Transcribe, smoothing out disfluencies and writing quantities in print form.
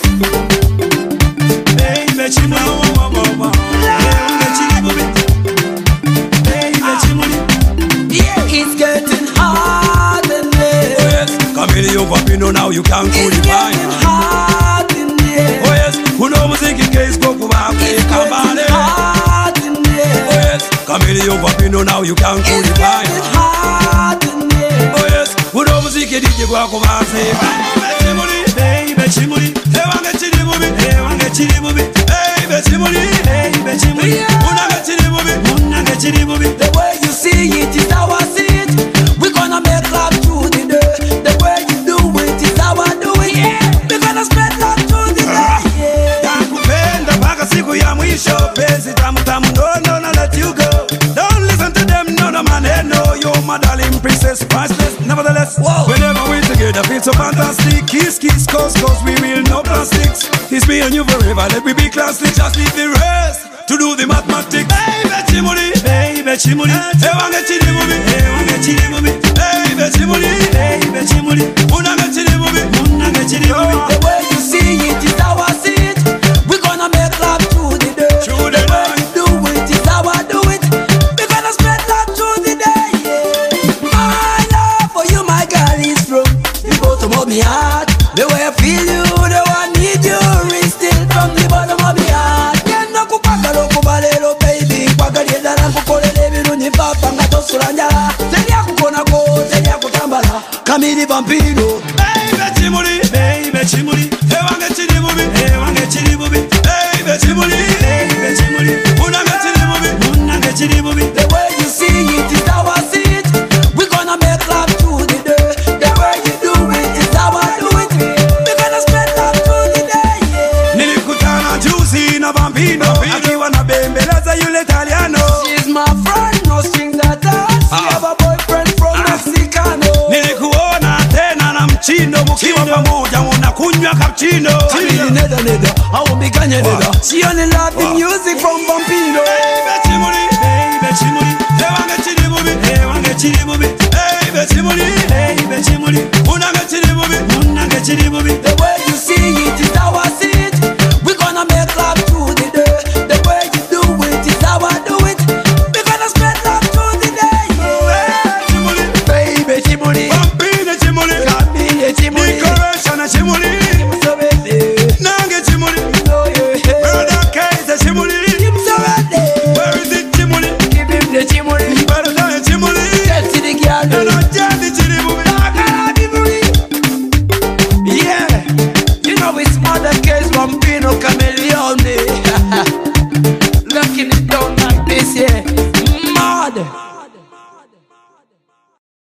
Baby Chimuli, It's getting hard in there. oh yes, Camille Vapino, now you can't cool It's it getting hard in there. oh yes, who know music in case go back, It's come on, getting hard in oh there. yes, Camille Vapino, now you can't cool It's it getting hard in there. oh yes, who know music in DJ go back, baby Chimuli, hey wanna chili movie, hey wanna chili movie, baby Chimuli, unanga chili movie, The way you see it is how I see it. We're gonna make love through the day. The way you do it is how I do it. We're gonna spread love through the day. Nakupenda mpaka siku ya mwisho, penzi tamu tamu, no, let you go. Don't listen to them, no maneno. You're my darling princess, priceless. Nevertheless, whenever we're together, feel so fantastic. Kiss, cause we will no plastics. It's me and you forever, let me be classic. Just leave the rest to do the mathematics. Baby Chimuli, hey wanna chili movie, baby Chimuli, unanga chili movie. The way you see it is how I see it. We're gonna make love through the day. Through the The way day. you do it is how I do it. We're gonna spread love through the day. My love for you, my girl, is from the bottom of my heart. The way I feel you, the way I need you, is still from the bottom of my heart. Yendo kupagalo kubalelo baby, kwagalienda na kukolele ebirungi papa nga tosula njala. Terya kukona ko, terya kutambala. Camille Vampino. Baby Chimuli, hey wanna chili movie, baby Chimuli, unanga chili movie. The way you see it is how I see it. We're gonna make love through the day. The way you do it is how I do it. We're gonna spread love through the day. Nilikutana juzi na Vampino, akiwa na bembeleza yule Italiano. She's my friend, no strings attached. She have a boyfriend from Mexicano. Nilikuona tena na Mchino, mkiwa pamoja unakunywa cappuccino. Camille neda, I won't be ganya neda. She only love the music from Vampino. Baby Chimuli, hey wanna chili movie, baby Chimuli, unanga chili movie. The way you see it is how I see it. We're gonna make love through the day. The way you do it is how I do it. We're gonna spread love through the day. Baby Chimuli, Vampino Chimuli, Camille Chimuli, Decoration Chimuli, so ready. Nange Chimuli, No, yeah. Brother Kaiser Chimuli, Him so ready. where is it Chimuli? Give him the Chimuli. Brother Chimuli, Get to the girl. and I just the chili movie. Yeah, you know it's Mother Case Vampino Chameleone. Locking it down like this, yeah. Mad.